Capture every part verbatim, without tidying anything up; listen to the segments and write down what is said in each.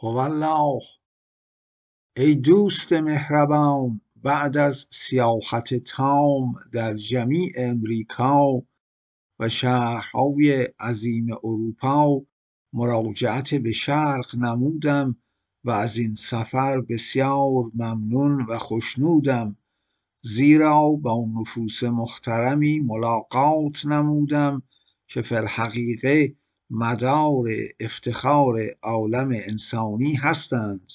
والله ای دوست مهربان، بعد از سیاحت تام در جمیع امریکا و شهرهای عظیم اروپا مراجعت به شرق نمودم و از این سفر بسیار ممنون و خوشنودم، زیرا با نفوس محترمی ملاقات نمودم که فی الحقیقه مدار افتخار عالم انسانی هستند.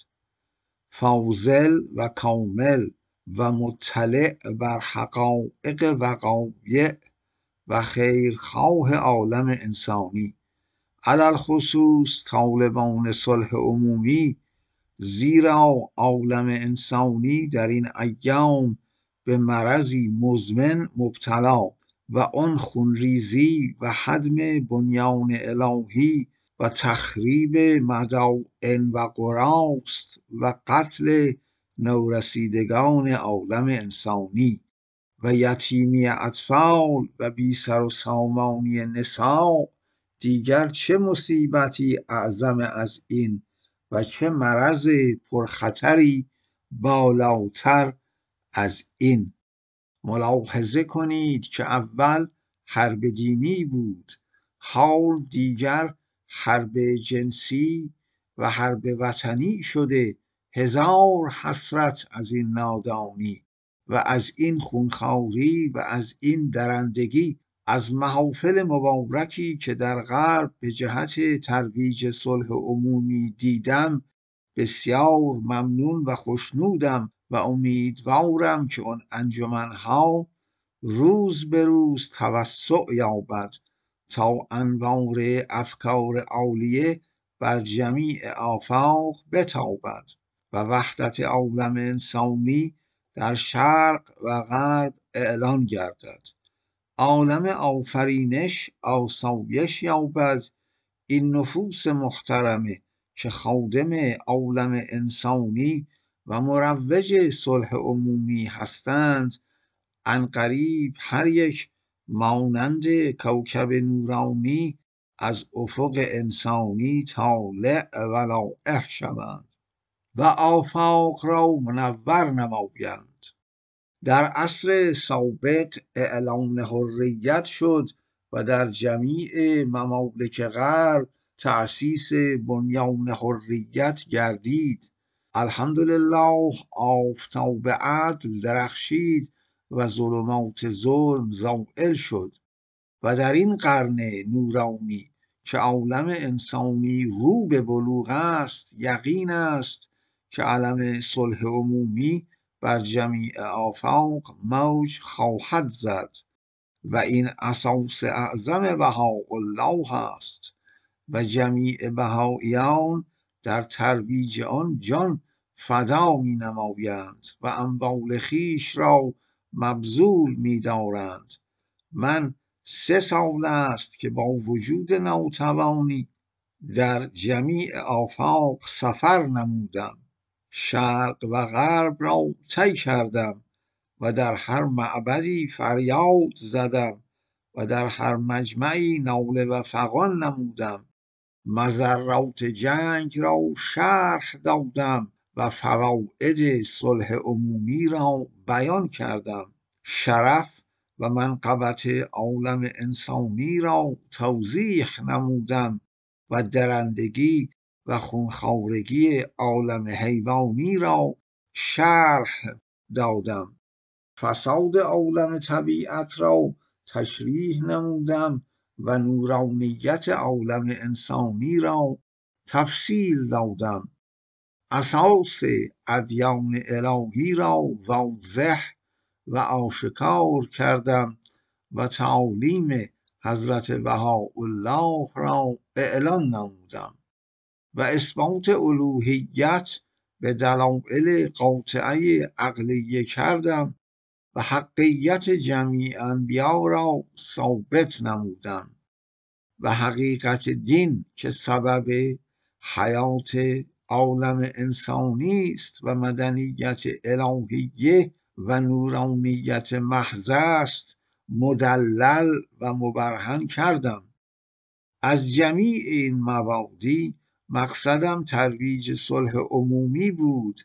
فاضل و کامل و مطلع بر حقایق وقایع و خیرخواه عالم انسانی، علی الخصوص طالبان صلح عمومی، زیرا عالم انسانی در این ایام به مرضی مزمن مبتلا و آن خونریزی و هدم بنیان الهی و تخریب مدائن و قراست و قتل نورسیدگان عالم انسانی و یتیمی اطفال و بی سر و سامانی نساء. دیگر چه مصیبتی اعظم از این و چه مرض پرخطری بالاتر از این؟ ملاحظه کنید که اول حرب دینی بود، حال دیگر حرب جنسی و حرب وطنی شده. هزار حسرت از این نادانی و از این خونخواری و از این درندگی. از محافل مبارکی که در غرب به جهت ترویج صلح عمومی دیدم بسیار ممنون و خوشنودم و امیدوارم که آن انجمنها روز به روز توسع یابد تا انوار افکار عالیه بر جمیع آفاق بتابد و وحدت عالم انسانی در شرق و غرب اعلان گردد. عالم آفرینش آسایش یابد. این نفوس محترمه که خادم عالم انسانی و مروج صلح عمومی هستند، عنقریب هر یک مانند کوکب نورانی از افق انسانی طالع و لائح شوند و آفاق را منور نمایند. در عصر سابق اعلان حریت شد و در جمیع ممالک غرب تأسیس بنیان حریت گردید. الحمدلله آفتاب عدل درخشید و ظلمات ظلم زائل شد و در این قرن نورانی که عالم انسانی رو به بلوغ است، یقین است که علم صلح عمومی بر جمیع آفاق موج خواهد زد و این اساس اعظم بهاءالله است و جمیع بهائیان در ترویج آن جان فدا می نمایند و اموال خویش را مبذول می دارند. من سه سال است که با وجود ناتوانی در جمیع آفاق سفر نمودم، شرق و غرب را طی کردم و در هر معبدی فریاد زدم و در هر مجمعی ناله و فغان نمودم، مضرات جنگ را شرح دادم و فواید صلح عمومی را بیان کردم، شرف و منقبت عالم انسانی را توضیح نمودم و درندگی و خونخوارگی عالم حیوانی را شرح دادم، فساد عالم طبیعت را تشریح نمودم و نورانیت عالم انسانی را تفصیل دادم، اساس ادیان الهی را واضح و آشکار کردم و تعالیم حضرت بهاءالله را اعلان نمودم و اثبات الوهیت به دلایل قاطعه عقلیه کردم و حقیت جمیع انبیا را ثابت نمودم و حقیقت دین که سبب حیات عالم انسانی است و مدنیت الهیه و نورانیت محض است مدلل و مبرهن کردم. از جمیع این مبادی مقصدم ترویج صلح عمومی بود.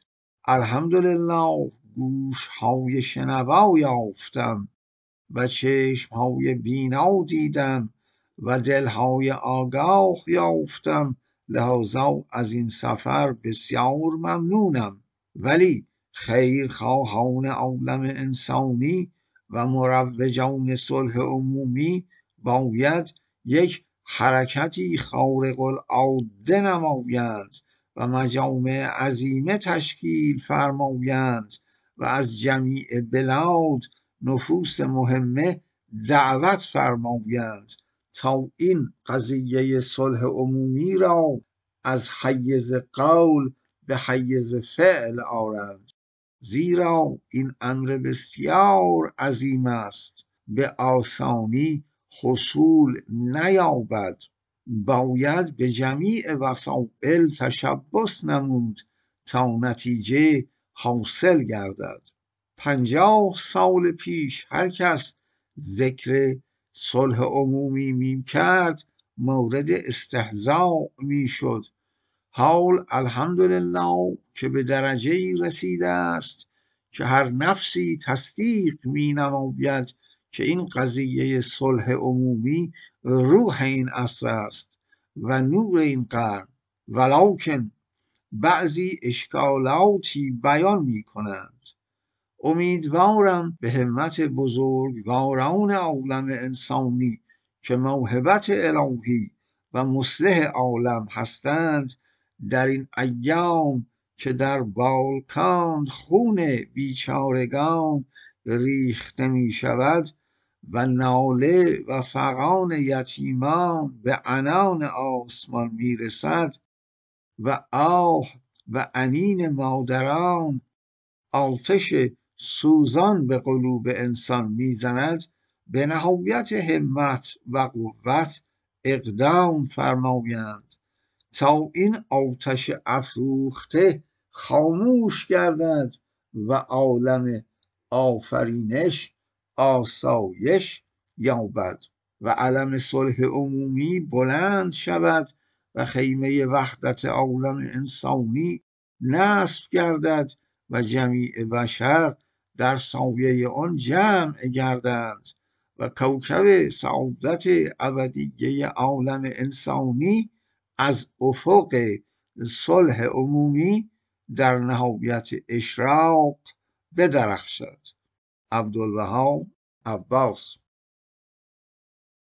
الحمدلله گوش های شنوا یافتم و چشم های بینا دیدم و دل های آگاه یافتم، لذا از این سفر بسیار ممنونم. ولی خیرخواهان عالم انسانی و مروجان صلح عمومی باید یک حرکتی خارق العاده نمایند و مجامع عظیمه تشکیل فرمایند و از جمیع بلاد نفوس مهمه دعوت فرمایند تا این قضیه صلح عمومی را از حیز قول به حیز فعل آرند، زیرا این امر بسیار عظیم است، به آسانی حصول نیابد. باید به جمیع وسائل تشبث نمود تا نتیجه حاصل گردد. پنجاه سال پیش هر کس ذکر صلح عمومی می کرد مورد استهزاء می شد. حال الحمدلله که به درجه رسیده است که هر نفسی تصدیق می نماید که این قضیه صلح عمومی روح این عصر است و نور این قرن، ولکن بعضی اشکالاتی بیان می کنند. امیدوارم به همت بزرگواران عالم انسانی که موهبت الهی و مصلح عالم هستند در این ایام که در بالکان خون بیچارگان ریخته می شود و ناله و فغان یتیمان به عنان آسمان می رسد و آه و انین مادران آتش سوزان به قلوب انسان میزند، به نهایت همت و قوت اقدام فرمایند تا این آتش افروخته خاموش گردد و عالم آفرینش آسایش یابد و علم صلح عمومی بلند شود و خیمه وحدت عالم انسانی نصب گردد و جمیع بشر در سایه آن جمع گردند و کوکب سعادت ابدیه عالم انسانی از افق صلح عمومی در نهایت اشراق بدرخشد. عبدالوهاب عباس.